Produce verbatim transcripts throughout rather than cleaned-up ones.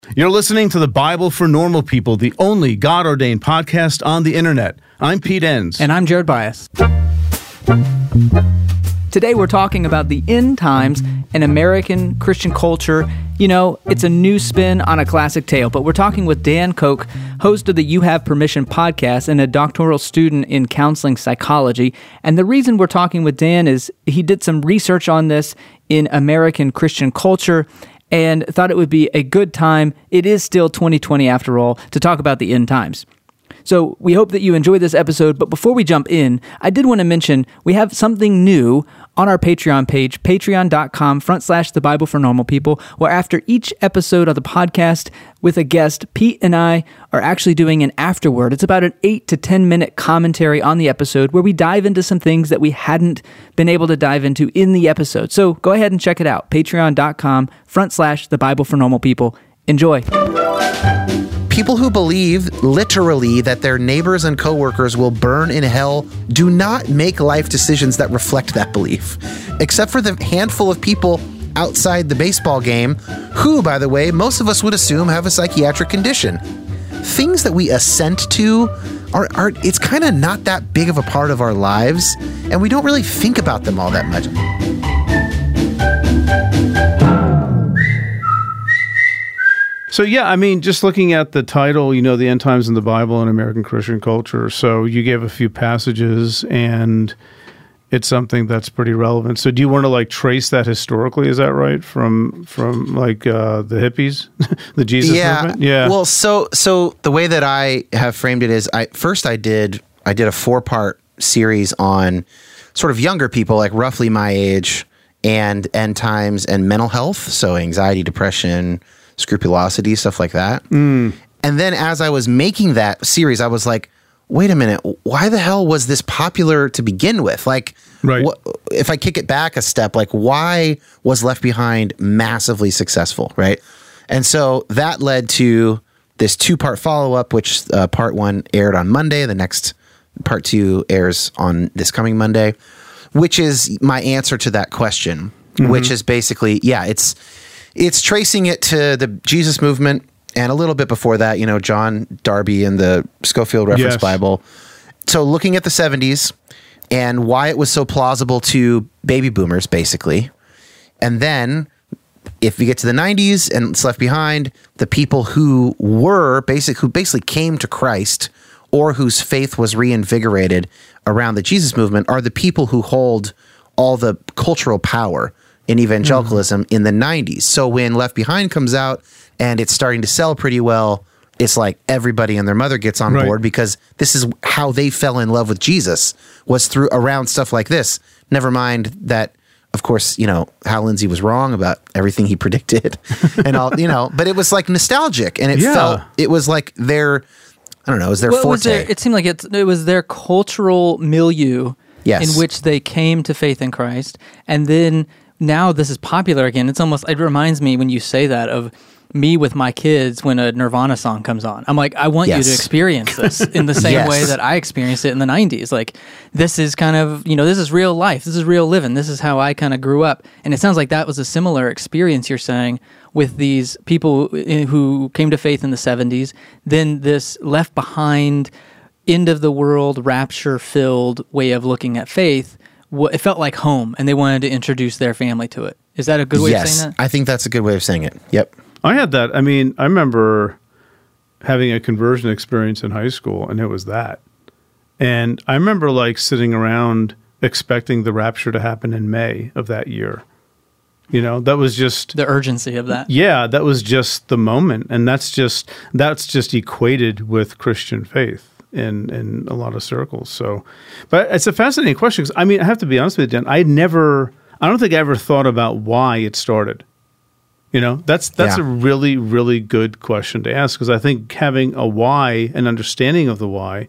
You're listening to the Bible for Normal People, the only God-ordained podcast on the internet. I'm Pete Enns. And I'm Jared Bias. Today we're talking about the end times in American Christian culture. You know, it's a new spin on a classic tale, but we're talking with Dan Koch, host of the You Have Permission podcast and a doctoral student in counseling psychology. And the reason we're talking with Dan is he did some research on this in American Christian culture and thought it would be a good time, it is still twenty twenty after all, to talk about the end times. So we hope that you enjoy this episode, but before we jump in, I did want to mention we have something new on our Patreon page, patreon.com front slash the Bible for Normal People, where after each episode of the podcast with a guest, Pete and I are actually doing an afterword. It's about an eight to ten minute commentary on the episode where we dive into some things that we hadn't been able to dive into in the episode. So go ahead and check it out, patreon.com front slash the Bible for Normal People. Enjoy. People who believe literally that their neighbors and coworkers will burn in hell do not make life decisions that reflect that belief, except for the handful of people outside the baseball game who, by the way, most of us would assume have a psychiatric condition. Things that we assent to are, are it's kind of not that big of a part of our lives, and we don't really think about them all that much. So, yeah, I mean, just looking at the title, you know, the end times in the Bible and American Christian culture. So you gave a few passages, and it's something that's pretty relevant. So do you want to, like, trace that historically? Is that right? From, from like, uh, the hippies, the Jesus yeah. movement? Yeah. Well, so so the way that I have framed it is, I first I did I did a four-part series on sort of younger people, like roughly my age, and end times and mental health, so anxiety, depression, scrupulosity, stuff like that. Mm. And then as I was making that series, I was like, wait a minute, why the hell was this popular to begin with? Like, right. wh- if I kick it back a step, like, why was Left Behind massively successful, right? And so that led to this two-part follow-up, which uh, part one aired on Monday. The next part two airs on this coming Monday, which is my answer to that question, mm-hmm. which is basically, yeah, it's... It's tracing it to the Jesus movement and a little bit before that, you know, John Darby and the Scofield Reference yes. Bible. So looking at the seventies and why it was so plausible to baby boomers, basically. And then if we get to the nineties and it's Left Behind, the people who were basic, who basically came to Christ or whose faith was reinvigorated around the Jesus movement are the people who hold all the cultural power in evangelicalism mm. in the nineties. So when Left Behind comes out and it's starting to sell pretty well, it's like everybody and their mother gets on right. board because this is how they fell in love with Jesus, was through around stuff like this. Never mind that, of course, you know, Hal Lindsey was wrong about everything he predicted and all, you know, but it was like nostalgic and it yeah. felt, it was like their, I don't know, it was their well, forte. It, was their, it seemed like it, it was their cultural milieu yes. in which they came to faith in Christ. And then now this is popular again. It's almost, it reminds me when you say that of me with my kids when a Nirvana song comes on. I'm like, I want yes. you to experience this in the same yes. way that I experienced it in the nineties. Like, this is kind of, you know, this is real life. This is real living. This is how I kind of grew up. And it sounds like that was a similar experience you're saying with these people who came to faith in the seventies. Then this Left Behind, end of the world, rapture-filled way of looking at faith, it felt like home, and they wanted to introduce their family to it. Is that a good way yes, of saying that? I think that's a good way of saying it. Yep. I had that. I mean, I remember having a conversion experience in high school, and it was that. And I remember, like, sitting around expecting the rapture to happen in May of that year. You know, that was just... The urgency of that. Yeah, that was just the moment. And that's just that's just equated with Christian faith in in a lot of circles. So, but it's a fascinating question because, I mean, I have to be honest with you, Dan, I never, I don't think I ever thought about why it started. You know, that's that's yeah. a really, really good question to ask because I think having a why, an understanding of the why,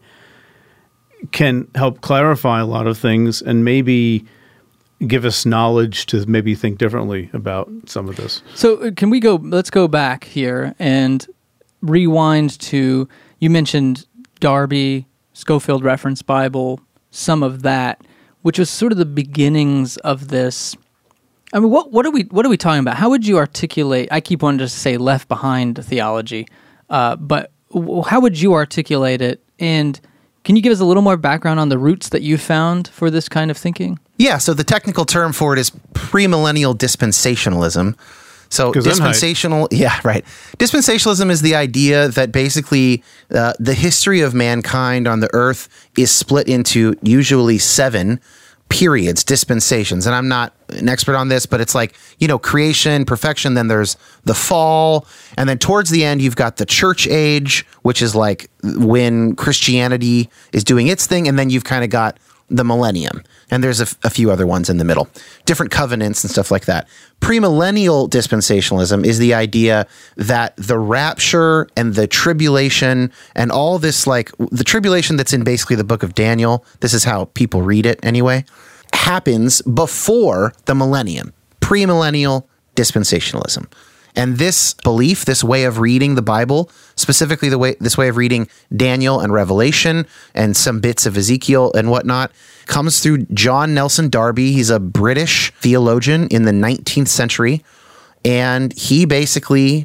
can help clarify a lot of things and maybe give us knowledge to maybe think differently about some of this. So can we go, let's go back here and rewind to, you mentioned Darby, Scofield Reference Bible, some of that, which was sort of the beginnings of this I mean, what what are we what are we talking about? How would you articulate? I keep wanting to say left behind theology, uh, but w- how would you articulate it? And can you give us a little more background on the roots that you found for this kind of thinking? Yeah, so the technical term for it is premillennial dispensationalism. So dispensational, yeah, right. Dispensationalism is the idea that basically uh, the history of mankind on the earth is split into usually seven periods, dispensations. And I'm not an expert on this, but it's like, you know, creation, perfection, then there's the fall, and then towards the end, you've got the church age, which is like when Christianity is doing its thing, and then you've kind of got the millennium. And there's a, f- a few other ones in the middle, different covenants and stuff like that. Premillennial dispensationalism is the idea that the rapture and the tribulation and all this, like the tribulation that's in basically the book of Daniel, this is how people read it anyway, happens before the millennium. Premillennial dispensationalism. And this belief, this way of reading the Bible, specifically the way this way of reading Daniel and Revelation and some bits of Ezekiel and whatnot, comes through John Nelson Darby. He's a British theologian in the nineteenth century, and he basically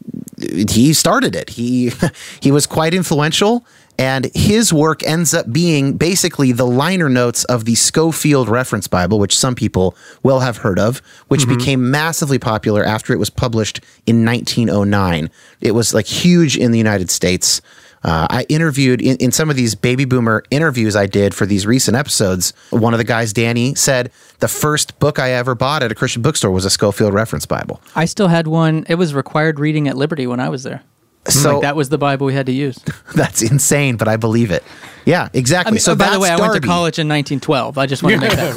he started it. He he was quite influential. And his work ends up being basically the liner notes of the Scofield Reference Bible, which some people will have heard of, which mm-hmm. became massively popular after it was published in nineteen oh nine. It was like huge in the United States. Uh, I interviewed in, in some of these baby boomer interviews I did for these recent episodes. One of the guys, Danny, said the first book I ever bought at a Christian bookstore was a Scofield Reference Bible. I still had one. It was required reading at Liberty when I was there. So like that was the Bible we had to use. That's insane, but I believe it. Yeah, exactly. I mean, so oh, by that's the way, I Darby. went to college in nineteen twelve. I just want to make that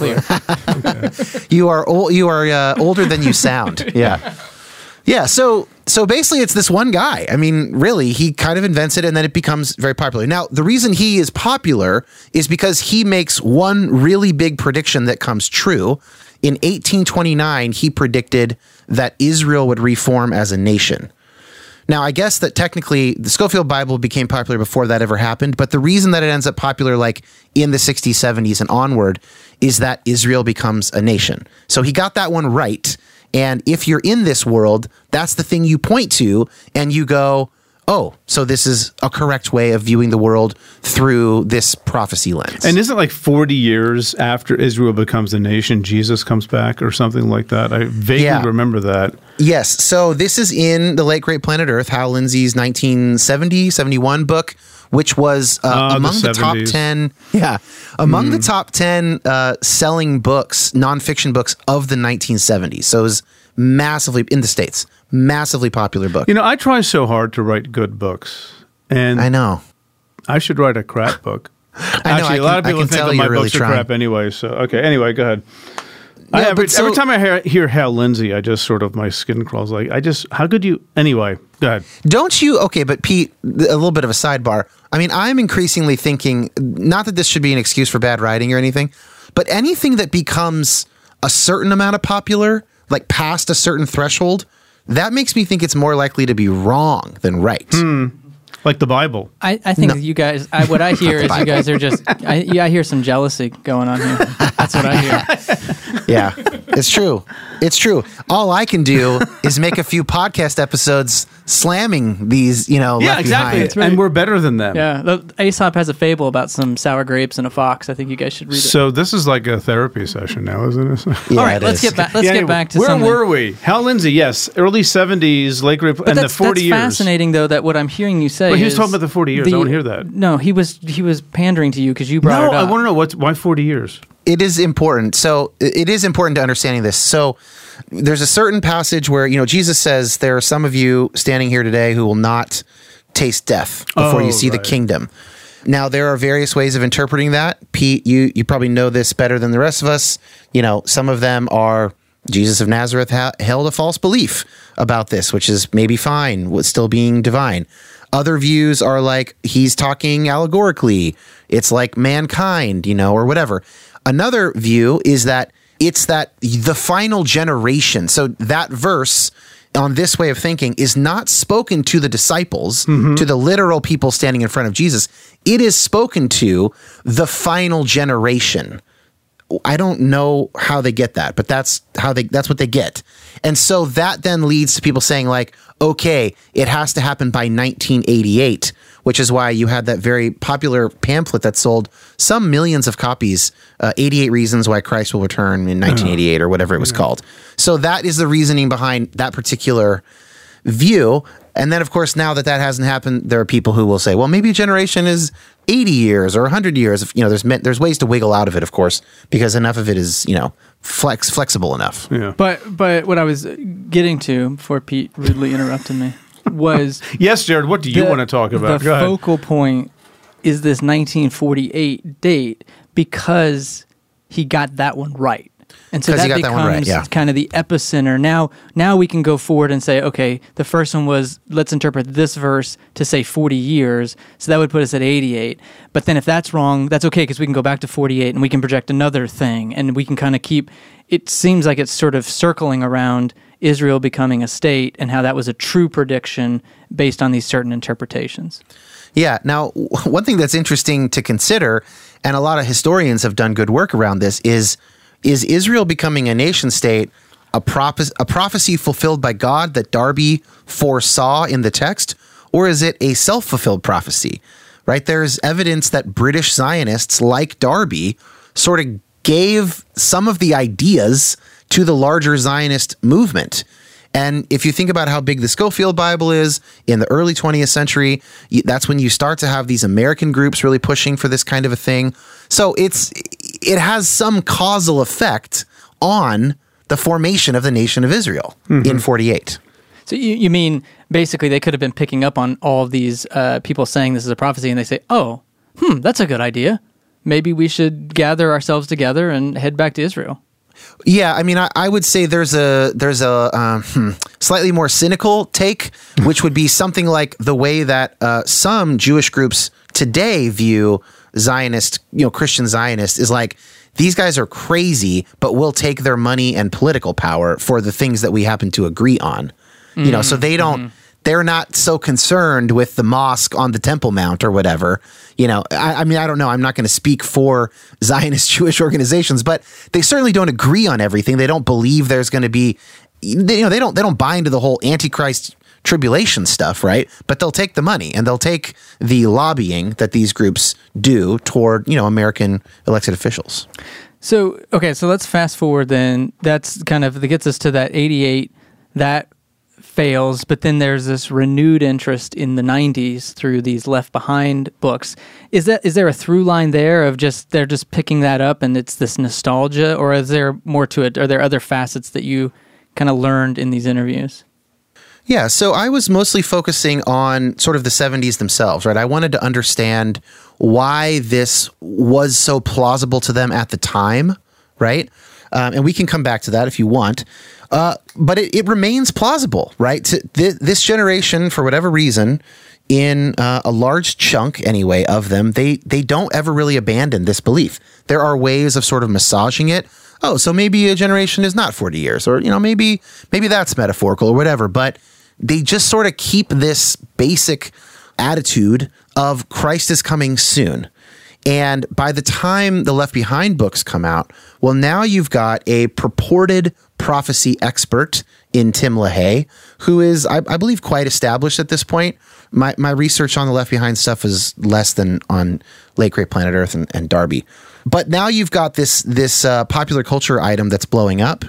clear. You are old, you are uh, older than you sound. Yeah, yeah. So so basically, it's this one guy. I mean, really, he kind of invents it, and then it becomes very popular. Now, the reason he is popular is because he makes one really big prediction that comes true. In eighteen twenty-nine, he predicted that Israel would reform as a nation. Now, I guess that technically the Scofield Bible became popular before that ever happened, but the reason that it ends up popular like in the sixties, seventies, and onward is that Israel becomes a nation. So he got that one right. And if you're in this world, that's the thing you point to, and you go, oh, so this is a correct way of viewing the world through this prophecy lens. And isn't it like forty years after Israel becomes a nation, Jesus comes back or something like that? I vaguely yeah. remember that. Yes. So this is in The Late Great Planet Earth, Hal Lindsey's nineteen seventy, seventy-one book, which was uh, uh, among the, the top ten. Yeah. Among mm. the top ten uh, selling books, nonfiction books of the nineteen seventies. So it was massively, in the States, massively popular book. You know, I try so hard to write good books. And I know. I should write a crap book. I know, Actually, I a lot can, of people think that my really books trying. are crap anyway. So, okay. Anyway, go ahead. No, I, every, so, every time I hear, hear Hal Lindsey, I just sort of, my skin crawls. Like, I just, how could you, anyway, go ahead. Don't you, okay, but Pete, a little bit of a sidebar. I mean, I'm increasingly thinking, not that this should be an excuse for bad writing or anything, but anything that becomes a certain amount of popular, like past a certain threshold, that makes me think it's more likely to be wrong than right. Hmm. Like the Bible. I, I think no. you guys, I, what I hear is you guys are just, I, yeah, I hear some jealousy going on here. That's what I hear. Yeah, it's true. It's true. All I can do is make a few podcast episodes slamming these, you know, yeah, left exactly. behind. Right. And we're better than them. Yeah. The, Aesop has a fable about some sour grapes and a fox. I think you guys should read it. So this is like a therapy session now, isn't it? Yeah, all right, it let's is. get back. Let's yeah, get anyway, back to where something. were we? Hal Lindsey, yes, early seventies, Lake Great, and the forty that's years. Fascinating, though, that what I'm hearing you say. But he was is talking about the forty years. the, I want to hear that. No, he was he was pandering to you because you brought no, it up. I want to know what's why forty years. It is important. So it is important to understanding this. So there's a certain passage where, you know, Jesus says, there are some of you standing here today who will not taste death before oh, you see right. the kingdom. Now, there are various ways of interpreting that. Pete, you, you probably know this better than the rest of us. You know, some of them are Jesus of Nazareth ha- held a false belief about this, which is maybe fine with still being divine. Other views are like he's talking allegorically. It's like mankind, you know, or whatever. Another view is that it's that the final generation. So that verse on this way of thinking is not spoken to the disciples, mm-hmm. to the literal people standing in front of Jesus. It is spoken to the final generation I don't know how they get that, but that's how they, that's what they get. And so that then leads to people saying like, okay, it has to happen by nineteen eighty-eight, which is why you had that very popular pamphlet that sold some millions of copies, uh, eighty-eight Reasons Why Christ Will Return in nineteen eighty-eight or whatever it was yeah. called. So that is the reasoning behind that particular view. And then, of course, now that that hasn't happened, there are people who will say, well, maybe a generation is eighty years or one hundred years. You know, there's there's ways to wiggle out of it, of course, because enough of it is, you know, flex flexible enough. Yeah. But but what I was getting to before Pete rudely interrupted me was yes, Jared. What do you the, want to talk about? The Go focal ahead. point is this nineteen forty-eight date because he got that one right. And so that becomes that right, yeah. kind of the epicenter. Now, now we can go forward and say, okay, the first one was, let's interpret this verse to say forty years. So that would put us at eighty-eight. But then if that's wrong, that's okay because we can go back to forty-eight and we can project another thing. And we can kind of keep, it seems like it's sort of circling around Israel becoming a state and how that was a true prediction based on these certain interpretations. Yeah. Now, one thing that's interesting to consider, and a lot of historians have done good work around this, is Is Israel becoming a nation state a, prophe- a prophecy fulfilled by God that Darby foresaw in the text, or is it a self-fulfilled prophecy? Right? There's evidence that British Zionists like Darby sort of gave some of the ideas to the larger Zionist movement. And if you think about how big the Scofield Bible is in the early twentieth century, that's when you start to have these American groups really pushing for this kind of a thing. So it's it has some causal effect on the formation of the nation of Israel mm-hmm. in forty-eight. So you, you mean basically they could have been picking up on all of these uh, people saying this is a prophecy, and they say, oh, hmm, that's a good idea. Maybe we should gather ourselves together and head back to Israel. Yeah, I mean, I, I would say there's a there's a um, hmm, slightly more cynical take, which would be something like the way that uh, some Jewish groups today view Zionist, you know, Christian Zionists is like, these guys are crazy, but we'll take their money and political power for the things that we happen to agree on. Mm-hmm. You know, so they don't. Mm-hmm. They're not so concerned with the mosque on the Temple Mount or whatever. You know, I, I mean, I don't know. I'm not going to speak for Zionist Jewish organizations, but they certainly don't agree on everything. They don't believe there's going to be, you know, they don't they don't buy into the whole Antichrist tribulation stuff, right? But they'll take the money and they'll take the lobbying that these groups do toward, you know, American elected officials. So, okay, so let's fast forward then. That's kind of, that gets us to that eighty-eight, that fails, but then there's this renewed interest in the nineties through these Left Behind books. Is that is there a through line there of just they're just picking that up and it's this nostalgia, or is there more to it? Are there other facets that you kind of learned in these interviews? Yeah, so I was mostly focusing on sort of the seventies themselves, right? I wanted to understand why this was so plausible to them at the time, right? Um, and we can come back to that if you want. Uh, but it, it remains plausible, right? To th- this generation, for whatever reason, in uh, a large chunk anyway of them, they they don't ever really abandon this belief. There are ways of sort of massaging it. Oh, so maybe a generation is not forty years, or, you know, maybe maybe that's metaphorical or whatever. But they just sort of keep this basic attitude of Christ is coming soon. And by the time the Left Behind books come out, well, now you've got a purported prophecy expert in Tim LaHaye, who is, I, I believe, quite established at this point. My my research on the Left Behind stuff is less than on Late Great Planet Earth and, and Darby. But now you've got this this uh, popular culture item that's blowing up,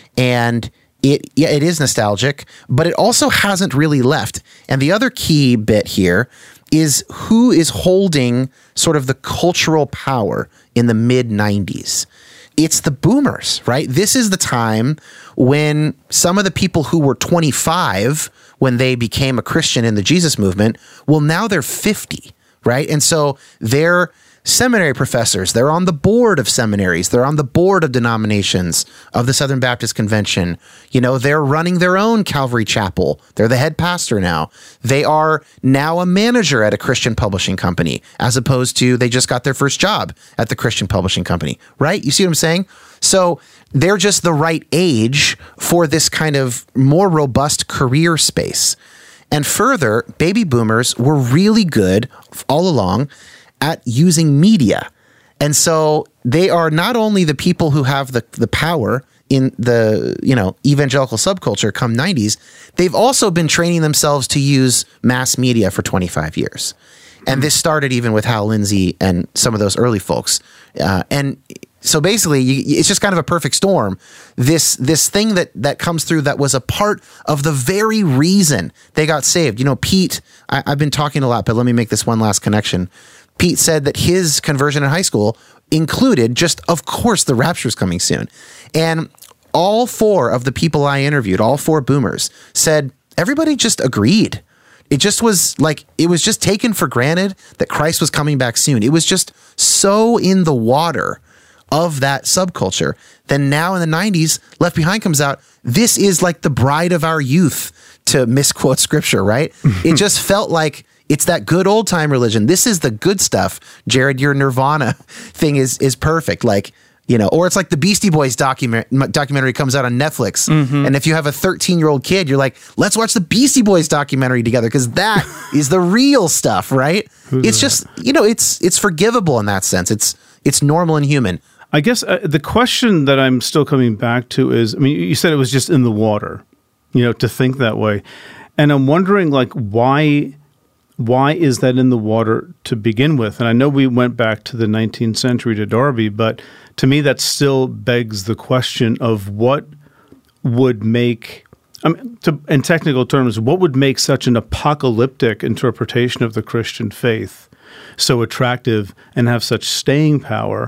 and it yeah, it is nostalgic, but it also hasn't really left. And the other key bit here is who is holding sort of the cultural power in the mid nineties. It's the boomers, right? This is the time when some of the people who were twenty-five when they became a Christian in the Jesus movement, well, now they're fifty, right? And so they're seminary professors. They're on the board of seminaries. They're on the board of denominations of the Southern Baptist Convention. You know, they're running their own Calvary Chapel. They're the head pastor now. They are now a manager at a Christian publishing company, as opposed to they just got their first job at the Christian publishing company, right? You see what I'm saying? So they're just the right age for this kind of more robust career space. And further, baby boomers were really good all along at using media. And so they are not only the people who have the, the power in the, you know, evangelical subculture come nineties, they've also been training themselves to use mass media for twenty-five years. And this started even with Hal Lindsey and some of those early folks. Uh, and so basically, you, it's just kind of a perfect storm. This this thing that that comes through that was a part of the very reason they got saved. You know, Pete, I, I've been talking a lot, but let me make this one last connection. Pete said that his conversion in high school included just, of course, the rapture's coming soon. And all four of the people I interviewed, all four boomers, said everybody just agreed. It just was like, it was just taken for granted that Christ was coming back soon. It was just so in the water of that subculture. Then now in the nineties, Left Behind comes out. This is like the bride of our youth, to misquote scripture, right? It just felt like it's that good old time religion. This is the good stuff. Jared, your Nirvana thing is is perfect. Like, you know, or it's like the Beastie Boys document, documentary comes out on Netflix. Mm-hmm. And if you have a thirteen year old kid, you're like, let's watch the Beastie Boys documentary together, because that is the real stuff, right? Who's it's that? just, you know, it's it's forgivable in that sense. It's it's normal and human. I guess uh, the question that I'm still coming back to is, I mean, you said it was just in the water, you know, to think that way. And I'm wondering, like, why why is that in the water to begin with? And I know we went back to the nineteenth century to Darby, but to me, that still begs the question of what would make, I mean, to, in technical terms, what would make such an apocalyptic interpretation of the Christian faith so attractive and have such staying power?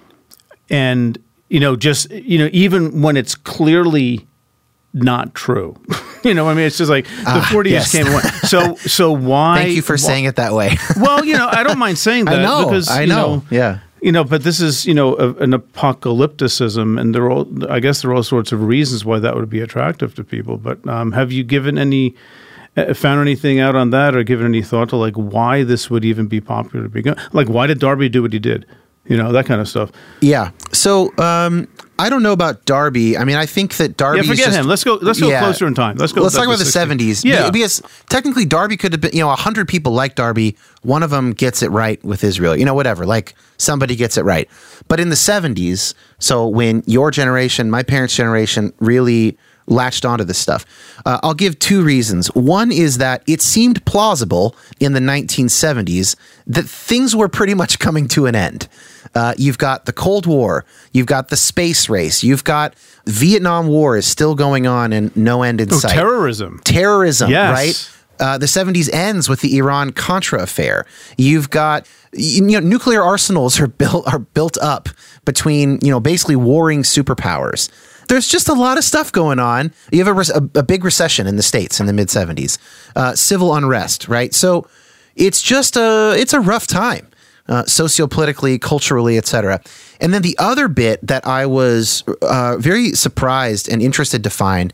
And, you know, just, you know, even when it's clearly not true, you know, I mean, it's just like the ah, forties yes. came and went. So, so why? Thank you for why, saying it that way. Well, you know, I don't mind saying that. I know. Because, I you know. know. Yeah. You know, but this is, you know, a, an apocalypticism, and there are all, I guess there are all sorts of reasons why that would be attractive to people. But um, have you given any, uh, found anything out on that, or given any thought to like why this would even be popular to begin? Like, why did Darby do what he did? You know, that kind of stuff. Yeah. So um, I don't know about Darby. I mean, I think that Darby. Yeah, forget just, him. Let's go. Let's go yeah. closer in time. Let's go. Let's talk back about to the seventies. Yeah, because technically Darby could have been. You know, a hundred people like Darby. One of them gets it right with Israel. You know, whatever. Like somebody gets it right. But in the seventies, so when your generation, my parents' generation, really latched onto this stuff, uh, I'll give two reasons. One is that it seemed plausible in the nineteen seventies that things were pretty much coming to an end. Uh, you've got the Cold War, you've got the space race, you've got Vietnam War is still going on and no end in oh, sight. Terrorism. Terrorism, Yes. right? Uh, the seventies ends with the Iran-Contra affair. You've got, you know, nuclear arsenals are built are built up between, you know, basically warring superpowers. There's just a lot of stuff going on. You have a, a, a big recession in the States in the mid seventies, uh, civil unrest, right? So it's just a it's a rough time, uh, sociopolitically, culturally, et cetera. And then the other bit that I was uh, very surprised and interested to find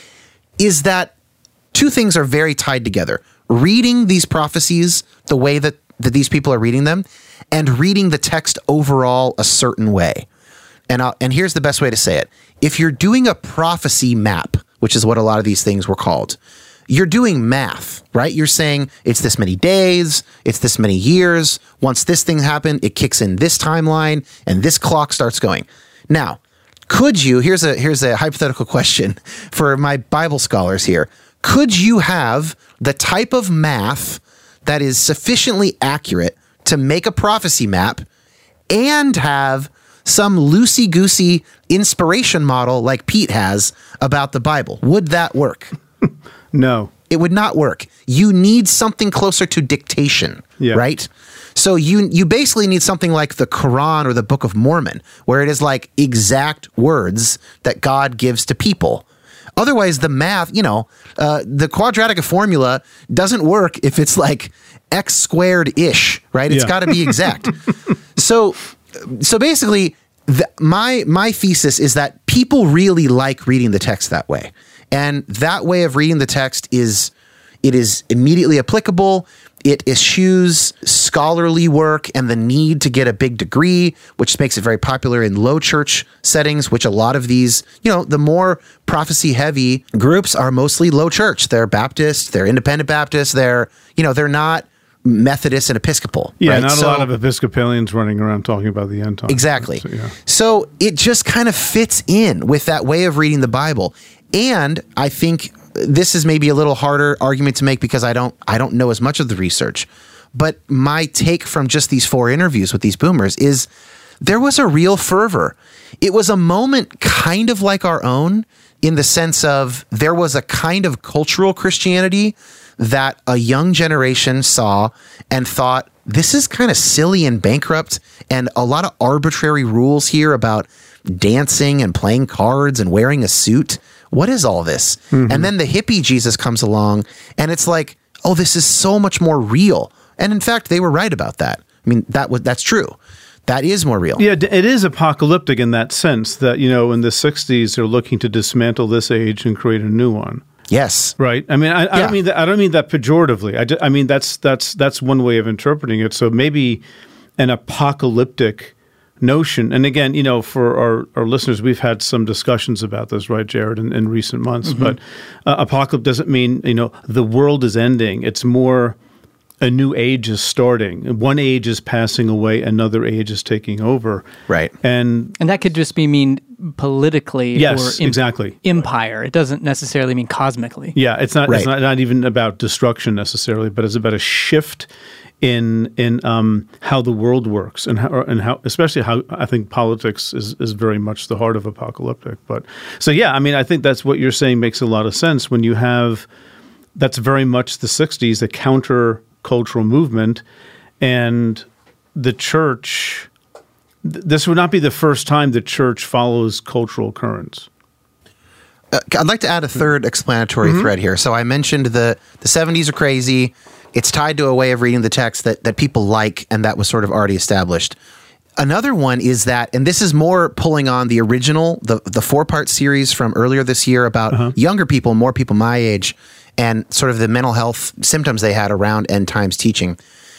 is that two things are very tied together. Reading these prophecies the way that, that these people are reading them, and reading the text overall a certain way. And I'll, and here's the best way to say it. If you're doing a prophecy map, which is what a lot of these things were called, you're doing math, right? You're saying it's this many days, it's this many years. Once this thing happened, it kicks in this timeline, and this clock starts going. Now, could you, here's a here's a hypothetical question for my Bible scholars here. Could you have the type of math that is sufficiently accurate to make a prophecy map and have some loosey-goosey inspiration model like Pete has about the Bible? Would that work? No. It would not work. You need something closer to dictation, Yeah. right? So you you basically need something like the Quran or the Book of Mormon, where it is like exact words that God gives to people. Otherwise, the math, you know, uh, the quadratic formula doesn't work if it's like x squared-ish, right? It's Yeah. got to be exact. so, so basically, the, my my thesis is that people really like reading the text that way, and that way of reading the text is it is immediately applicable. It eschews scholarly work and the need to get a big degree, which makes it very popular in low church settings, which a lot of these, you know, the more prophecy heavy groups are mostly low church. They're Baptist, they're independent Baptist, they're, you know, they're not Methodist and Episcopal. Yeah, right? not so, a lot of Episcopalians running around talking about the end times. Exactly. So, yeah. So it just kind of fits in with that way of reading the Bible. And I think this is maybe a little harder argument to make because I don't I don't know as much of the research. But my take from just these four interviews with these boomers is there was a real fervor. It was a moment kind of like our own in the sense of there was a kind of cultural Christianity that a young generation saw and thought, this is kind of silly and bankrupt and a lot of arbitrary rules here about dancing and playing cards and wearing a suit. What is all this? Mm-hmm. And then the hippie Jesus comes along and it's like, oh, this is so much more real. And in fact, they were right about that. I mean, that was that's true. That is more real. Yeah, it is apocalyptic in that sense that, you know, in the sixties, they're looking to dismantle this age and create a new one. Yes. Right. I mean, I, I yeah. don't mean that. I don't mean that pejoratively. I, just, I mean that's that's that's one way of interpreting it. So maybe an apocalyptic notion. And again, you know, for our, our listeners, we've had some discussions about this, right, Jared, in, in recent months. Mm-hmm. But uh, apocalypse doesn't mean, you know, the world is ending. It's more a new age is starting. One age is passing away, another age is taking over. Right. And and that could just be mean politically yes, or em- exactly. empire. It doesn't necessarily mean cosmically. Yeah, it's not right. it's not, not even about destruction necessarily, but it's about a shift in in um, how the world works and how and how especially how I think politics is is very much the heart of apocalyptic. But so yeah, I mean I think that's what you're saying makes a lot of sense when you have that's very much the sixties, a counter cultural movement, and the church, th- this would not be the first time the church follows cultural currents. Uh, I'd like to add a third explanatory mm-hmm. thread here. So I mentioned the, the seventies are crazy. It's tied to a way of reading the text that, that people like, and that was sort of already established. Another one is that, and this is more pulling on the original, the, the four-part series from earlier this year about uh-huh. younger people, more people my age, and sort of the mental health symptoms they had around end times teaching.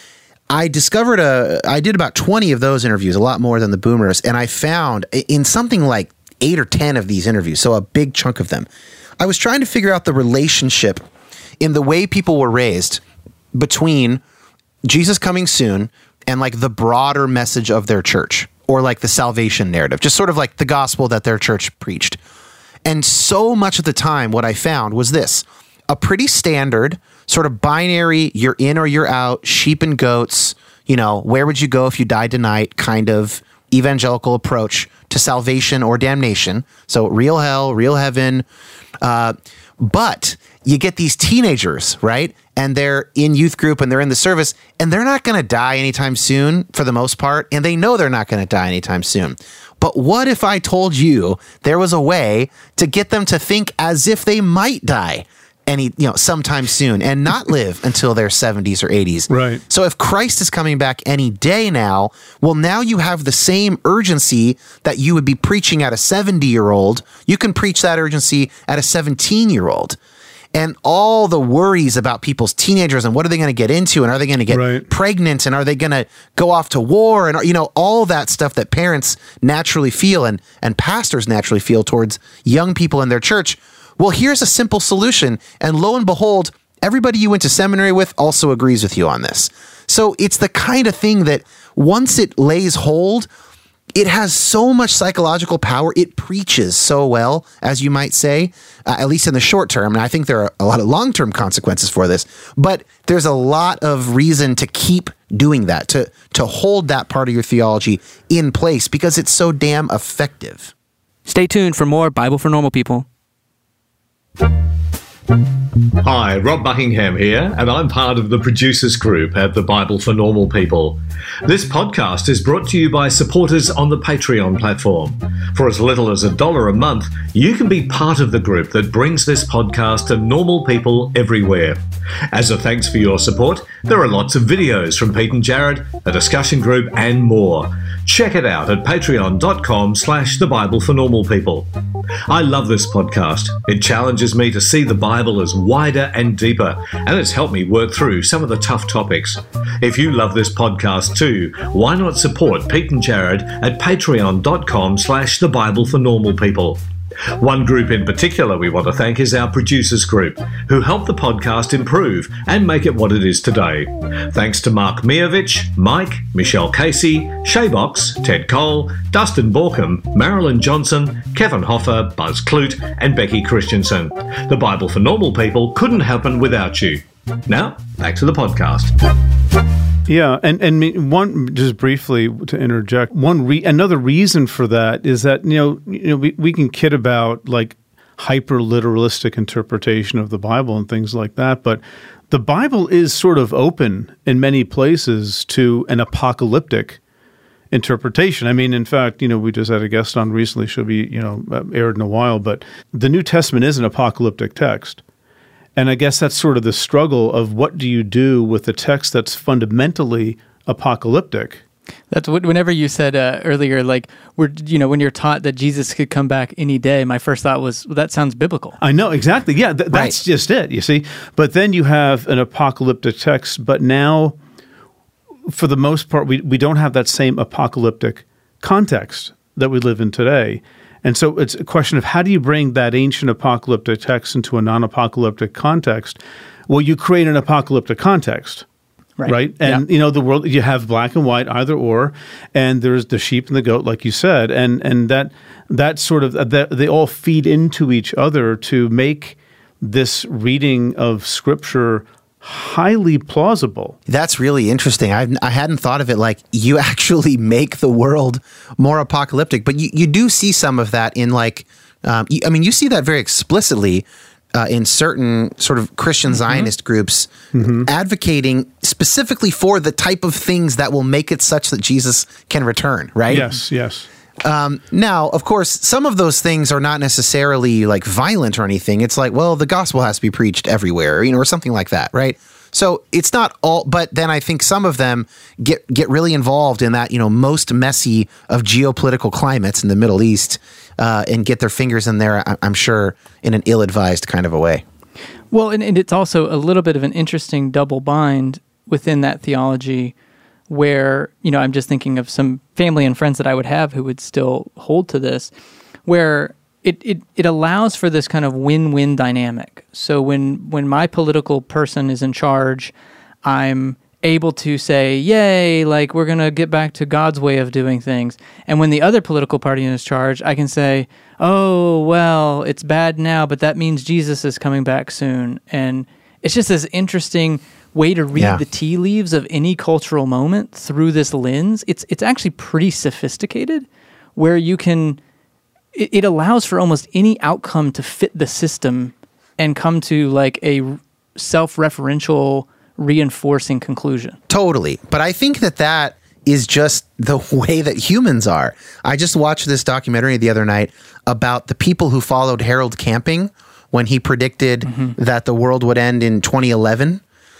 I discovered a, I did about twenty of those interviews, a lot more than the boomers, and I found in something like eight or ten of these interviews, so a big chunk of them, I was trying to figure out the relationship in the way people were raised between Jesus coming soon and like the broader message of their church or like the salvation narrative, just sort of like the gospel that their church preached. And so much of the time, what I found was this. A pretty standard sort of binary, you're in or you're out, sheep and goats, you know, where would you go if you died tonight kind of evangelical approach to salvation or damnation. So real hell, real heaven. Uh, but you get these teenagers, right? And they're in youth group and they're in the service and they're not going to die anytime soon for the most part. And they know they're not going to die anytime soon. But what if I told you there was a way to get them to think as if they might die any, you know, sometime soon and not live until their seventies or eighties. Right. So if Christ is coming back any day now, well, now you have the same urgency that you would be preaching at a seventy-year-old. You can preach that urgency at a seventeen-year-old. And all the worries about people's teenagers and what are they going to get into and are they going to get right. pregnant and are they going to go off to war and, you know, all that stuff that parents naturally feel and, and pastors naturally feel towards young people in their church. Well, here's a simple solution. And lo and behold, everybody you went to seminary with also agrees with you on this. So it's the kind of thing that once it lays hold, it has so much psychological power. It preaches so well, as you might say, uh, at least in the short term. And I think there are a lot of long-term consequences for this. But there's a lot of reason to keep doing that, to, to hold that part of your theology in place because it's so damn effective. Stay tuned for more Bible for Normal People. Hi, Rob Buckingham here, and I'm part of the producers group at the Bible for Normal People. This podcast is brought to you by supporters on the Patreon platform. For as little as a dollar a month, you can be part of the group that brings this podcast to normal people everywhere. As a thanks for your support, there are lots of videos from Pete and Jared, a discussion group, and more. Check it out at patreon.com slash the Bible for Normal People. I love this podcast. It challenges me to see the Bible as wider and deeper, and it's helped me work through some of the tough topics. If you love this podcast too, why not support Pete and Jared at patreon.com slash the Bible for Normal People. One group in particular we want to thank is our producers group, who helped the podcast improve and make it what it is today. Thanks to Mark Miovich, Mike, Michelle Casey, Shaybox, Ted Cole, Dustin Borkham, Marilyn Johnson, Kevin Hoffer, Buzz Clute, and Becky Christensen. The Bible for Normal People couldn't happen without you. Now, back to the podcast. Yeah, and and me- one just briefly to interject, one re- another reason for that is that you know you know we, we can kid about like hyper literalistic interpretation of the Bible and things like that, but the Bible is sort of open in many places to an apocalyptic interpretation. I mean, in fact, you know, we just had a guest on recently. She'll be you know aired in a while, but the New Testament is an apocalyptic text. And I guess that's sort of the struggle of what do you do with a text that's fundamentally apocalyptic. That's what, whenever you said uh, earlier, like, we're, you know, when you're taught that Jesus could come back any day, my first thought was, well, that sounds biblical. I know, exactly. Yeah, th- that's right. Just it, you see. But then you have an apocalyptic text, but now, for the most part, we, we don't have that same apocalyptic context that we live in today. And so it's a question of how do you bring that ancient apocalyptic text into a non-apocalyptic context? Well, you create an apocalyptic context, right? right? And, yeah. you know, the world, you have black and white, either or, and there's the sheep and the goat, like you said, and and that that sort of, that they all feed into each other to make this reading of Scripture highly plausible. That's really interesting. I I hadn't thought of it like you actually make the world more apocalyptic, but you, you do see some of that in like, um, you, I mean, you see that very explicitly uh, in certain sort of Christian Zionist mm-hmm. groups mm-hmm. advocating specifically for the type of things that will make it such that Jesus can return, right? Yes, yes. Um, now, of course, some of those things are not necessarily like violent or anything. It's like, well, the gospel has to be preached everywhere, you know, or something like that, right? So it's not all, but then I think some of them get get really involved in that, you know, most messy of geopolitical climates in the Middle East uh, and get their fingers in there, I'm sure, in an ill-advised kind of a way. Well, and, and it's also a little bit of an interesting double bind within that theology where, you know, I'm just thinking of some family and friends that I would have who would still hold to this, where it, it, it allows for this kind of win-win dynamic. So when, when my political person is in charge, I'm able to say, yay, like we're going to get back to God's way of doing things. And when the other political party is in charge, I can say, oh, well, it's bad now, but that means Jesus is coming back soon. And it's just this interesting way to read yeah. the tea leaves of any cultural moment through this lens. It's it's actually pretty sophisticated, where you can, it, it allows for almost any outcome to fit the system and come to like a self-referential, reinforcing conclusion. Totally. But I think that that is just the way that humans are. I just watched this documentary the other night about the people who followed Harold Camping when he predicted mm-hmm. that the world would end in twenty eleven.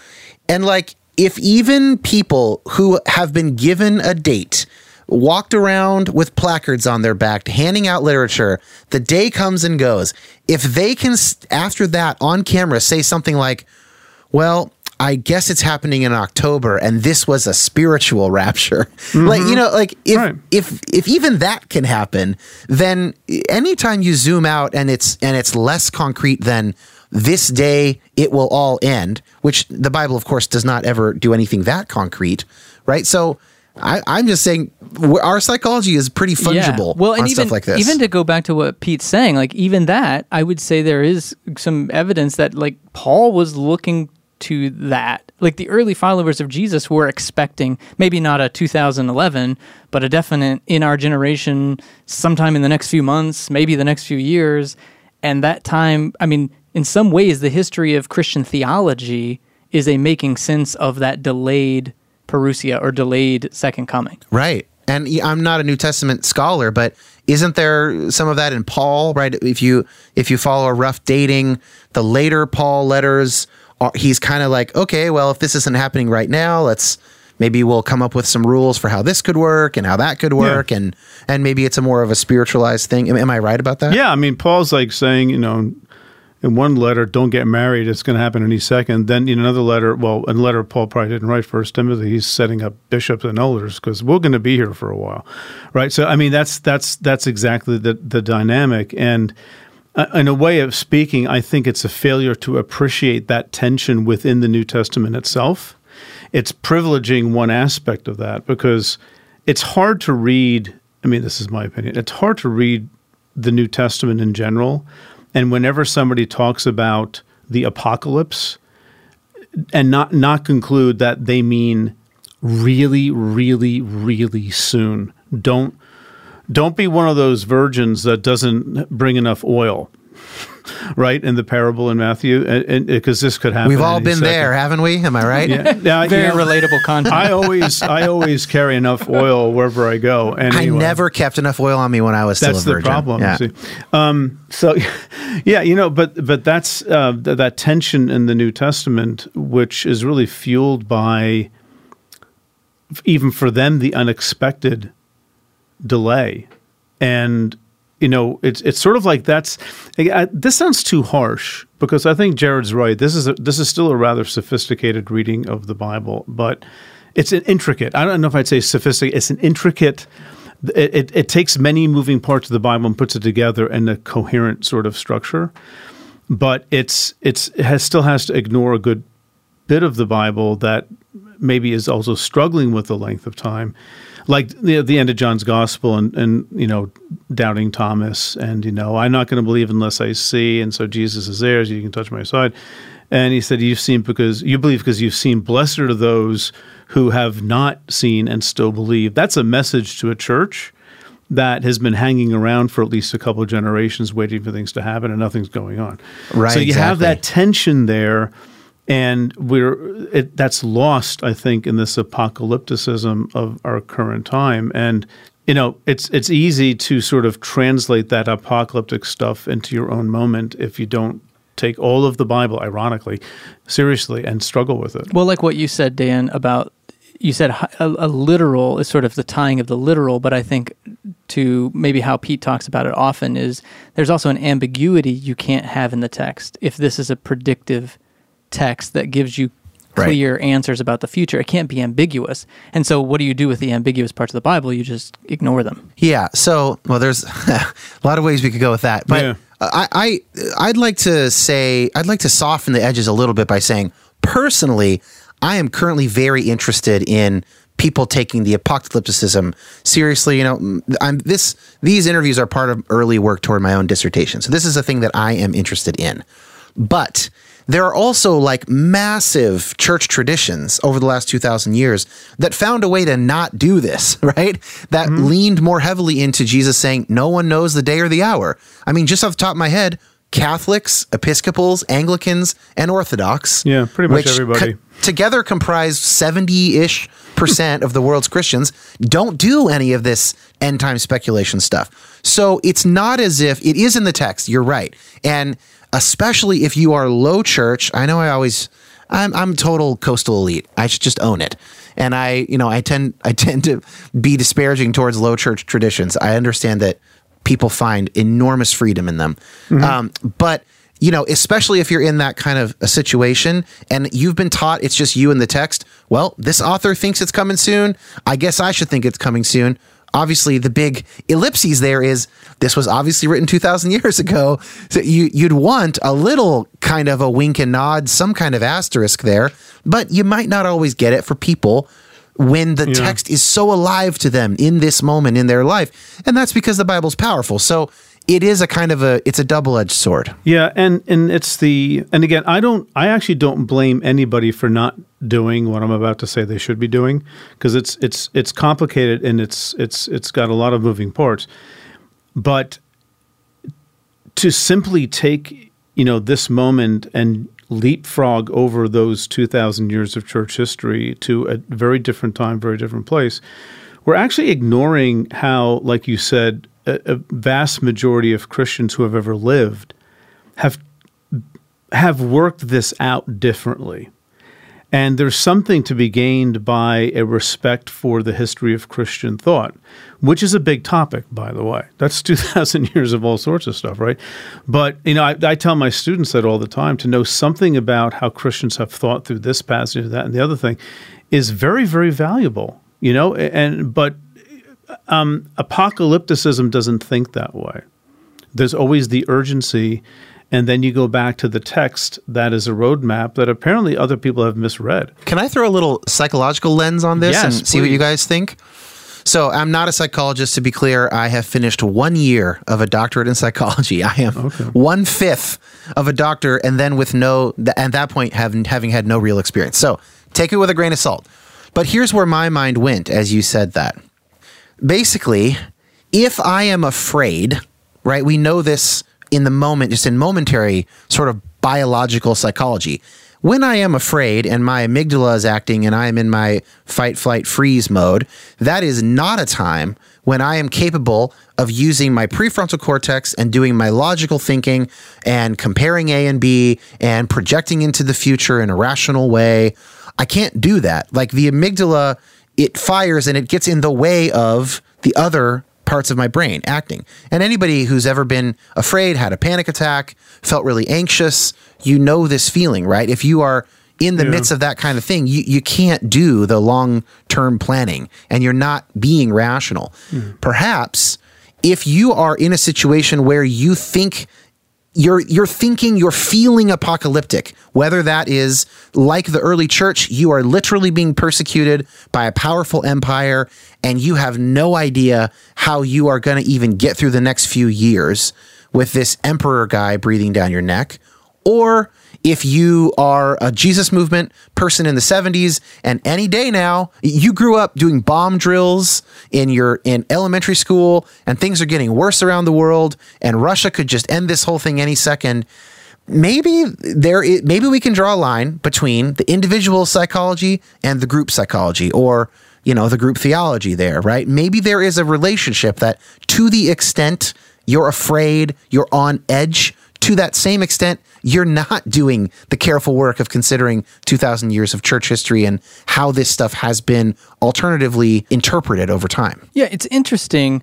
And like, if even people who have been given a date walked around with placards on their back, handing out literature, the day comes and goes. If they can, after that, on camera, say something like, well, I guess it's happening in October, and this was a spiritual rapture. Mm-hmm. Like, you know, like if, right. if, if even that can happen, then anytime you zoom out and it's, and it's less concrete than this day it will all end, which the Bible, of course, does not ever do anything that concrete, right? So I, I'm just saying our psychology is pretty fungible yeah. well, on and stuff even, like this. Even to go back to what Pete's saying, like even that, I would say there is some evidence that like Paul was looking to that. Like the early followers of Jesus were expecting maybe not a two thousand eleven, but a definite in our generation sometime in the next few months, maybe the next few years. And that time, I mean, in some ways, the history of Christian theology is a making sense of that delayed parousia or delayed second coming. Right. And I'm not a New Testament scholar, but isn't there some of that in Paul, right? If you if you follow a rough dating, the later Paul letters, he's kind of like, okay, well, if this isn't happening right now, let's maybe we'll come up with some rules for how this could work and how that could work. Yeah. And and maybe it's a more of a spiritualized thing. Am, am I right about that? Yeah. I mean, Paul's like saying, you know, in one letter, don't get married, it's going to happen any second. Then in another letter, well, in a letter Paul probably didn't write First Timothy, he's setting up bishops and elders because we're going to be here for a while, right? So, I mean, that's that's that's exactly the, the dynamic. And uh, in a way of speaking, I think it's a failure to appreciate that tension within the New Testament itself. It's privileging one aspect of that because it's hard to read, I mean, this is my opinion, it's hard to read the New Testament in general. And whenever somebody talks about the apocalypse and not not conclude that they mean really, really, really soon. Don't don't be one of those virgins that doesn't bring enough oil, right? In the parable in Matthew, and because this could happen. We've all been second. there, haven't we? Am I right? Yeah, yeah, Very you know, relatable content. I always I always carry enough oil wherever I go. And I anyway, never kept enough oil on me when I was still that's a virgin. the problem. Yeah. See. Um, so, yeah, you know, but but that's uh, th- that tension in the New Testament, which is really fueled by, even for them, the unexpected delay, and you know, it's it's sort of like that's. I, this sounds too harsh because I think Jared's right. This is a, this is still a rather sophisticated reading of the Bible, but it's an intricate. I don't know if I'd say sophisticated. It's an intricate. It, it, it takes many moving parts of the Bible and puts it together in a coherent sort of structure, but it's it's it has still has to ignore a good bit of the Bible that maybe is also struggling with the length of time, like the the end of John's Gospel and and you know doubting Thomas and you know I'm not going to believe unless I see, and so Jesus is there, so you can touch my side, and he said you've seen because you believe because you've seen. Blessed are those who have not seen and still believe. That's a message to a church that has been hanging around for at least a couple of generations waiting for things to happen and nothing's going on. Right. So you exactly. have that tension there, and we're it, that's lost, I think, in this apocalypticism of our current time. And you know, it's it's easy to sort of translate that apocalyptic stuff into your own moment if you don't take all of the Bible, ironically, seriously and struggle with it. Well, like what you said, Dan, about you said a, a literal is sort of the tying of the literal, but I think to maybe how Pete talks about it often is there's also an ambiguity you can't have in the text. If this is a predictive text that gives you clear right. answers about the future, it can't be ambiguous. And so what do you do with the ambiguous parts of the Bible? You just ignore them. Yeah. So, well, there's a lot of ways we could go with that. But yeah. I, I, I'd like to say, I'd like to soften the edges a little bit by saying, personally, I am currently very interested in people taking the apocalypticism seriously. You know, I'm this, these interviews are part of early work toward my own dissertation. So this is a thing that I am interested in. But there are also like massive church traditions over the last two thousand years that found a way to not do this, right? That mm-hmm. leaned more heavily into Jesus saying, no one knows the day or the hour. I mean, just off the top of my head, Catholics, Episcopals, Anglicans, and Orthodox. Yeah, pretty much which everybody. Co- together comprise seventy-ish percent of the world's Christians, don't do any of this end-time speculation stuff. So it's not as if, it is in the text, you're right. And especially if you are low church, I know I always, I'm I'm total coastal elite. I should just own it. And I, you know, I tend I tend to be disparaging towards low church traditions. I understand that people find enormous freedom in them. Mm-hmm. Um, but, you know, especially if you're in that kind of a situation and you've been taught it's just you and the text, well, this author thinks it's coming soon. I guess I should think it's coming soon. Obviously, the big ellipses there is this was obviously written two thousand years ago. So you, you'd want a little kind of a wink and nod, some kind of asterisk there, but you might not always get it for people when the yeah. text is so alive to them in this moment in their life. And that's because the Bible's powerful. So it is a kind of a, it's a double-edged sword. Yeah. And, and it's the, and again, I don't, I actually don't blame anybody for not doing what I'm about to say they should be doing, because it's, it's, it's complicated and it's, it's, it's got a lot of moving parts. But to simply take, you know, this moment and leapfrog over those two thousand years of church history to a very different time, very different place, we're actually ignoring how, like you said, a, a vast majority of Christians who have ever lived have have worked this out differently. And there's something to be gained by a respect for the history of Christian thought, which is a big topic, by the way. That's two thousand years of all sorts of stuff, right? But, you know, I, I tell my students that all the time. To know something about how Christians have thought through this passage, that, and the other thing is very, very valuable, you know? And But um, apocalypticism doesn't think that way. There's always the urgency. And then you go back to the text that is a roadmap that apparently other people have misread. Can I throw a little psychological lens on this Yes, and see what please. you guys think? So I'm not a psychologist, to be clear. I have finished one year of a doctorate in psychology. I am Okay. one fifth of a doctor, and then with no, at that point, having, having had no real experience. So take it with a grain of salt. But here's where my mind went as you said that. Basically, if I am afraid, right, we know this in the moment, just in momentary sort of biological psychology. When I am afraid and my amygdala is acting and I am in my fight, flight, freeze mode, that is not a time when I am capable of using my prefrontal cortex and doing my logical thinking and comparing A and B and projecting into the future in a rational way. I can't do that. Like the amygdala, it fires and it gets in the way of the other parts of my brain acting. And anybody who's ever been afraid, had a panic attack, felt really anxious, you know this feeling, right? If you are in the Yeah. midst of that kind of thing, you, you can't do the long-term planning and you're not being rational. Mm. Perhaps if you are in a situation where you think You're you're thinking, you're feeling apocalyptic, whether that is like the early church, you are literally being persecuted by a powerful empire and you have no idea how you are going to even get through the next few years with this emperor guy breathing down your neck. Or if you are a Jesus movement person in the seventies and any day now, you grew up doing bomb drills in your in elementary school and things are getting worse around the world and Russia could just end this whole thing any second. Maybe there is, maybe we can draw a line between the individual psychology and the group psychology, or, you know, the group theology there, right? Maybe there is a relationship that to the extent you're afraid, you're on edge, to that same extent, you're not doing the careful work of considering two thousand years of church history and how this stuff has been alternatively interpreted over time. Yeah, it's interesting.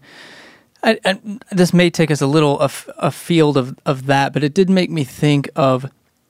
I, I, this may take us a little af- afield of, of that, but it did make me think of,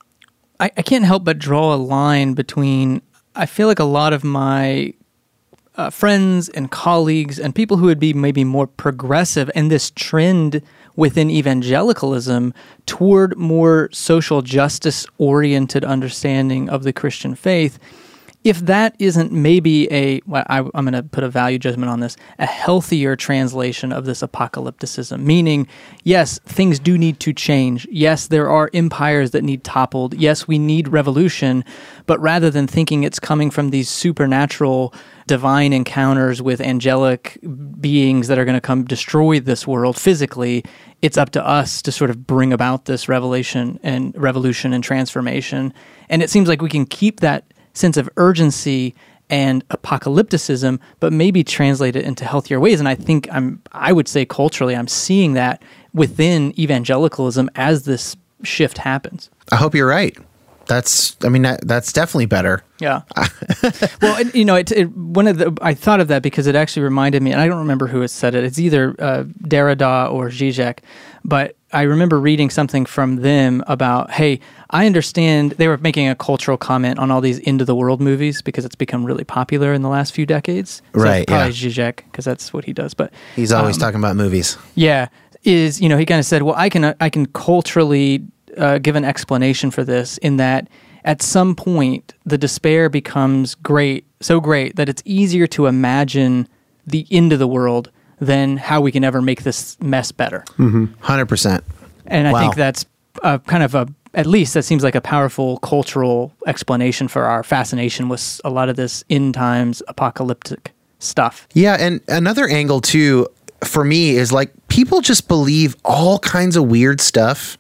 I, I can't help but draw a line between, I feel like a lot of my uh, friends and colleagues and people who would be maybe more progressive and this trend within evangelicalism toward more social justice-oriented understanding of the Christian faith, if that isn't maybe a, well, I, I'm going to put a value judgment on this, a healthier translation of this apocalypticism, meaning, yes, things do need to change. Yes, there are empires that need toppled. Yes, we need revolution, but rather than thinking it's coming from these supernatural divine encounters with angelic beings that are going to come destroy this world physically, it's up to us to sort of bring about this revelation and revolution and transformation. And it seems like we can keep that sense of urgency and apocalypticism, but maybe translate it into healthier ways. And I think I'm, I would say culturally, I'm seeing that within evangelicalism as this shift happens. I hope you're right. That's, I mean, that, that's definitely better. Yeah. Well, it, you know, it, it, one of the, I thought of that because it actually reminded me, and I don't remember who has said it. It's either uh, Derrida or Zizek, but I remember reading something from them about, hey, I understand they were making a cultural comment on all these end of the world movies because it's become really popular in the last few decades. So Right. Probably Yeah. Zizek, because that's what he does. But He's always um, talking about movies. Yeah, is, you know, he kind of said, well, I can I can culturally uh, give an explanation for this in that at some point the despair becomes great, so great that it's easier to imagine the end of the world than how we can ever make this mess better. Mm-hmm. one hundred percent. And I Wow. think that's uh, kind of a, at least that seems like a powerful cultural explanation for our fascination with a lot of this end times apocalyptic stuff. Yeah, and another angle too for me is like people just believe all kinds of weird stuff,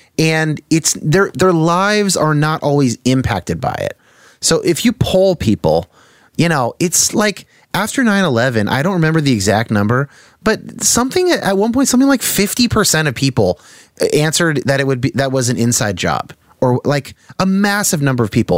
and it's their their lives are not always impacted by it. So if you poll people, you know, it's like after nine eleven, I don't remember the exact number, but something at one point, something like fifty percent of people answered that it would be that was an inside job, or like a massive number of people.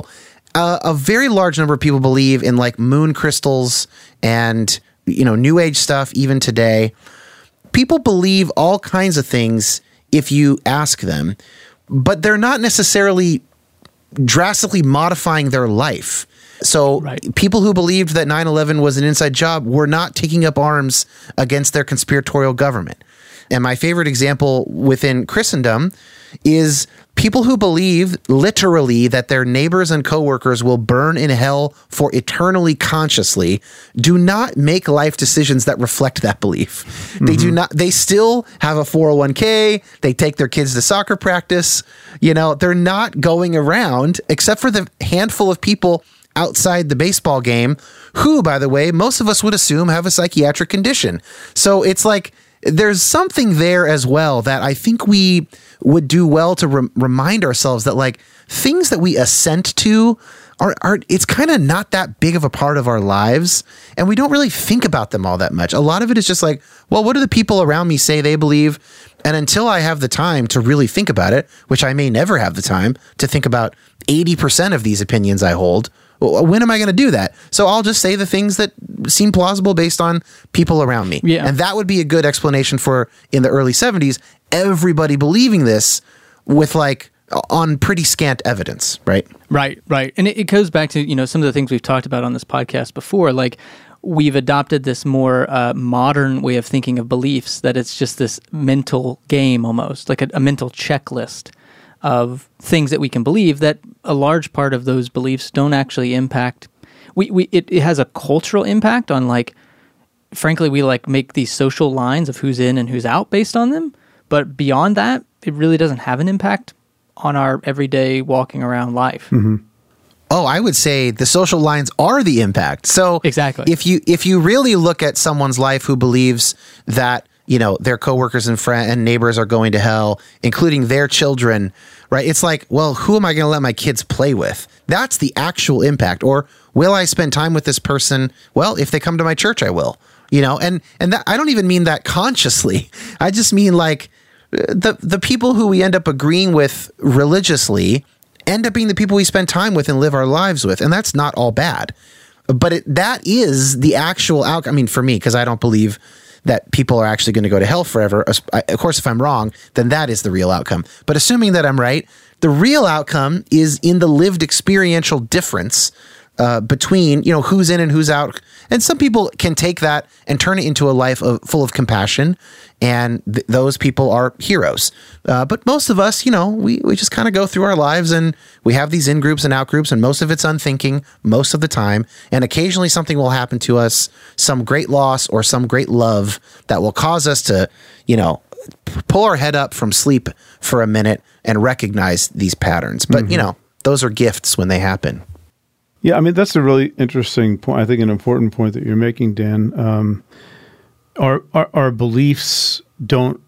a, a very large number of people believe in like moon crystals and, you know, New Age stuff even today. People believe all kinds of things if you ask them, but they're not necessarily drastically modifying their life. So Right. people who believed that nine eleven was an inside job were not taking up arms against their conspiratorial government. And my favorite example within Christendom is people who believe literally that their neighbors and coworkers will burn in hell for eternally consciously do not make life decisions that reflect that belief. Mm-hmm. They do not, they still have a four oh one k. They take their kids to soccer practice. You know, they're not going around, except for the handful of people outside the baseball game who, by the way, most of us would assume have a psychiatric condition. So it's like, there's something there as well that I think we would do well to re- remind ourselves that like things that we assent to are, are it's kind of not that big of a part of our lives, and we don't really think about them all that much. A lot of it is just like, well, what do the people around me say they believe? And until I have the time to really think about it, which I may never have the time to think about eighty percent of these opinions I hold, when am I going to do that? So I'll just say the things that seem plausible based on people around me. Yeah. And that would be a good explanation for, in the early seventies, everybody believing this with like on pretty scant evidence, right? Right, right. And it, it goes back to, you know, some of the things we've talked about on this podcast before. Like, we've adopted this more uh, modern way of thinking of beliefs, that it's just this mental game almost, like a, a mental checklist of things that we can believe, that a large part of those beliefs don't actually impact. We, we it, it has a cultural impact on, like, frankly, we like make these social lines of who's in and who's out based on them. But beyond that, it really doesn't have an impact on our everyday walking around life. Mm-hmm. Oh, I would say the social lines are the impact. So Exactly. if you if you really look at someone's life who believes that, you know, their coworkers and friends and neighbors are going to hell, including their children, right? It's like, well, who am I going to let my kids play with? That's the actual impact. Or will I spend time with this person? Well, if they come to my church, I will. You know, and and that, I don't even mean that consciously. I just mean like the the people who we end up agreeing with religiously end up being the people we spend time with and live our lives with. And that's not all bad. But it, that is the actual outcome. I mean, for me, because I don't believe that people are actually going to go to hell forever. Of course, if I'm wrong, then that is the real outcome. But assuming that I'm right, the real outcome is in the lived experiential difference uh, between, you know, who's in and who's out. And some people can take that and turn it into a life of, full of compassion. And th- those people are heroes. Uh, but most of us, you know, we, we just kind of go through our lives and we have these in groups and out groups, and most of it's unthinking most of the time. And occasionally something will happen to us, some great loss or some great love that will cause us to, you know, pull our head up from sleep for a minute and recognize these patterns. But, mm-hmm. you know, those are gifts when they happen. Yeah, I mean, that's a really interesting point. I think an important point that you're making, Dan. Um, our, our our beliefs don't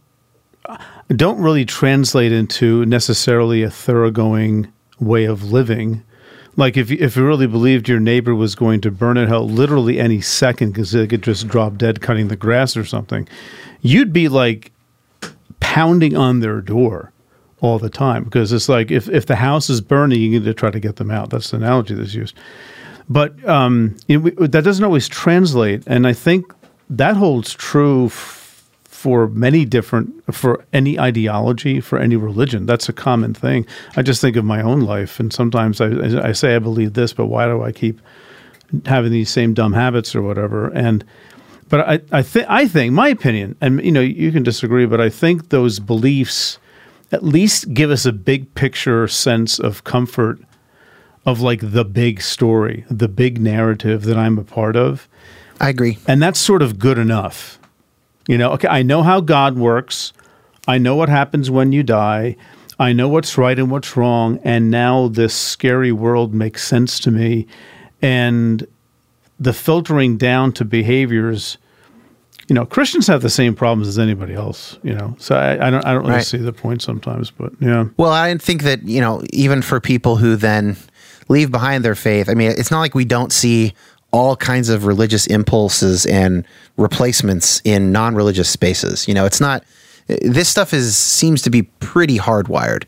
don't really translate into necessarily a thoroughgoing way of living. Like if you, if you really believed your neighbor was going to burn in hell literally any second because they could just drop dead cutting the grass or something, you'd be like pounding on their door all the time, because it's like if, if the house is burning, you need to try to get them out. That's the analogy that's used. But um, you know, we, that doesn't always translate, and I think that holds true f- for many different, for any ideology, for any religion. That's a common thing. I just think of my own life, and sometimes I, I say I believe this, but why do I keep having these same dumb habits or whatever? And but I I think I think my opinion, and you know you can disagree, but I think those beliefs at least give us a big picture sense of comfort of like the big story, the big narrative that I'm a part of. I agree. And that's sort of good enough. You know, okay, I know how God works. I know what happens when you die. I know what's right and what's wrong. And now this scary world makes sense to me. And the filtering down to behaviors, you know, Christians have the same problems as anybody else, you know, so I, I don't I don't really right. see the point sometimes, but yeah. Well, I think that, you know, even for people who then leave behind their faith, I mean, it's not like we don't see all kinds of religious impulses and replacements in non-religious spaces. You know, it's not, this stuff is seems to be pretty hardwired.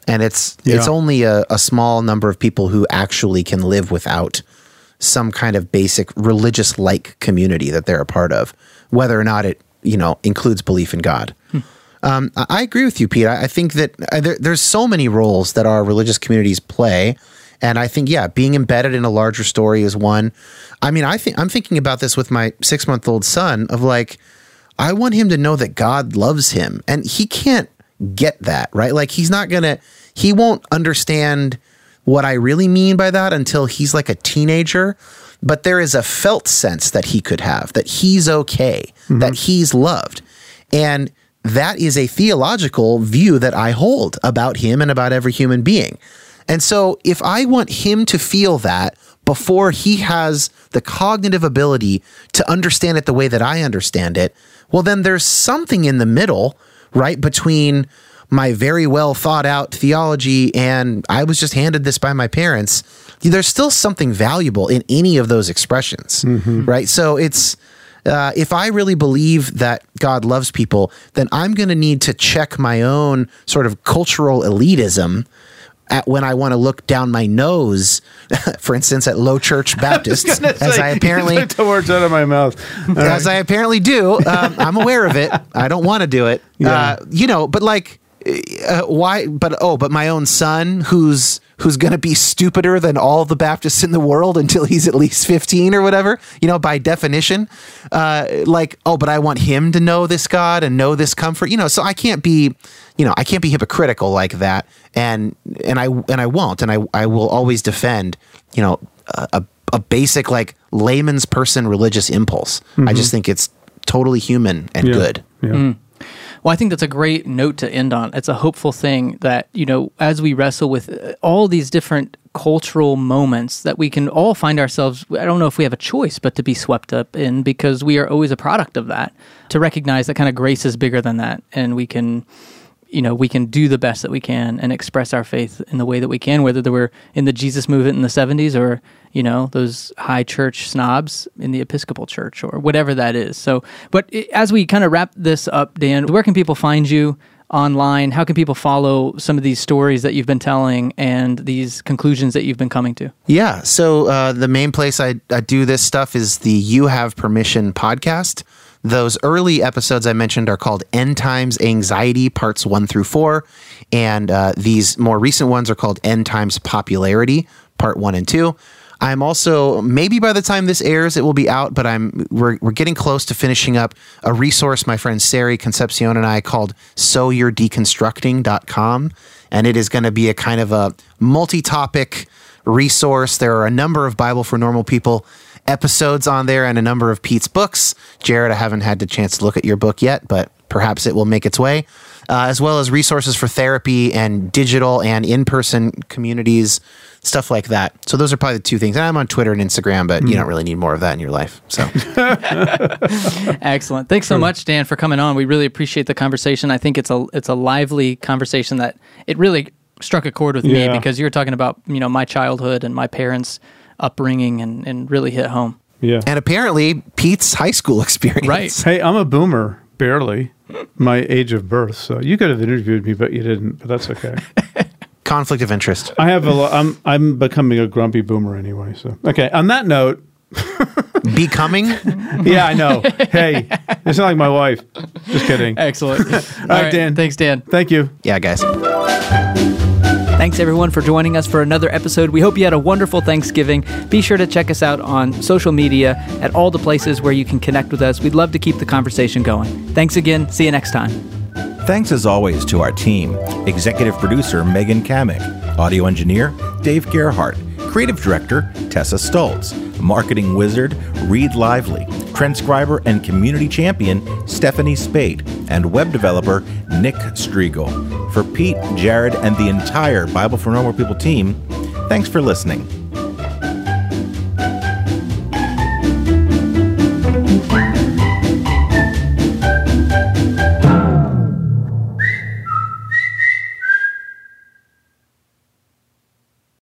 And it's Yeah. it's only a, a small number of people who actually can live without some kind of basic religious-like community that they're a part of, whether or not it, you know, includes belief in God. Hmm. Um, I, I agree with you, Pete. I, I think that uh, there, there's so many roles that our religious communities play. And I think, yeah, being embedded in a larger story is one. I mean, I think I'm thinking about this with my six-month-old son of like, I want him to know that God loves him. And he can't get that, right? Like he's not going to, he won't understand what I really mean by that until he's like a teenager. But there is a felt sense that he could have, that he's okay, mm-hmm. that he's loved. And that is a theological view that I hold about him and about every human being. And so if I want him to feel that before he has the cognitive ability to understand it the way that I understand it, well, then there's something in the middle, right, between my very well thought out theology and I was just handed this by my parents. There's still something valuable in any of those expressions, mm-hmm. right? So it's, uh, if I really believe that God loves people, then I'm going to need to check my own sort of cultural elitism at when I want to look down my nose, for instance, at Low Church Baptists, I as say, I apparently took the words out of my mouth, All as right. I apparently do. Um, I'm aware of it. I don't want to do it, yeah. uh, you know. But like, uh, why? But oh, but my own son, who's who's going to be stupider than all the Baptists in the world until he's at least fifteen or whatever, you know, by definition. Uh, like, oh, but I want him to know this God and know this comfort, you know. So I can't be. You know, I can't be hypocritical like that, and and I and I won't, and I I will always defend, you know, a a basic like layman's person religious impulse. Mm-hmm. I just think it's totally human and yeah. good. Yeah. Mm. Well, I think that's a great note to end on. It's a hopeful thing that, you know, as we wrestle with all these different cultural moments that we can all find ourselves, I don't know if we have a choice, but to be swept up in, because we are always a product of that, to recognize that kind of grace is bigger than that, and we can, you know, we can do the best that we can and express our faith in the way that we can, whether we're in the Jesus movement in the seventies or, you know, those high church snobs in the Episcopal Church or whatever that is. So, but as we kind of wrap this up, Dan, where can people find you online? How can people follow some of these stories that you've been telling and these conclusions that you've been coming to? Yeah. So uh, the main place I, I do this stuff is the You Have Permission podcast. Those early episodes I mentioned are called End Times Anxiety, parts one through four. And uh, these more recent ones are called End Times Popularity, part one and two. I'm also, maybe by the time this airs, it will be out, but I'm we're we're getting close to finishing up a resource my friend Sari Concepcion and I called so you're deconstructing dot com. And it is going to be a kind of a multi-topic resource. There are a number of Bible for Normal People episodes on there and a number of Pete's books. Jared, I haven't had the chance to look at your book yet, but perhaps it will make its way, uh, as well as resources for therapy and digital and in-person communities, stuff like that. So those are probably the two things. And I'm on Twitter and Instagram, but mm. you don't really need more of that in your life. So excellent. Thanks so much, Dan, for coming on. We really appreciate the conversation. I think it's a it's a lively conversation that it really struck a chord with yeah. me, because you were talking about, you know, my childhood and my parents' upbringing and, and really hit home. Yeah. And apparently Pete's high school experience. Right. Hey, I'm a boomer, barely, my age of birth. So you could have interviewed me, but you didn't. But that's okay. Conflict of interest. I have a lo- I'm I'm becoming a grumpy boomer anyway. So okay. On that note, becoming. Yeah, I know. Hey, it's not like my wife. Just kidding. Excellent. All, All right, Dan. Thanks, Dan. Thank you. Yeah, guys. Thanks, everyone, for joining us for another episode. We hope you had a wonderful Thanksgiving. Be sure to check us out on social media at all the places where you can connect with us. We'd love to keep the conversation going. Thanks again. See you next time. Thanks as always to our team. Executive producer Megan Kamick. Audio engineer Dave Gerhardt. Creative director Tessa Stoltz. Marketing wizard Reed Lively. Transcriber and community champion Stephanie Spade. And web developer Nick Striegel. For Pete, Jared, and the entire Bible for Normal People team, thanks for listening.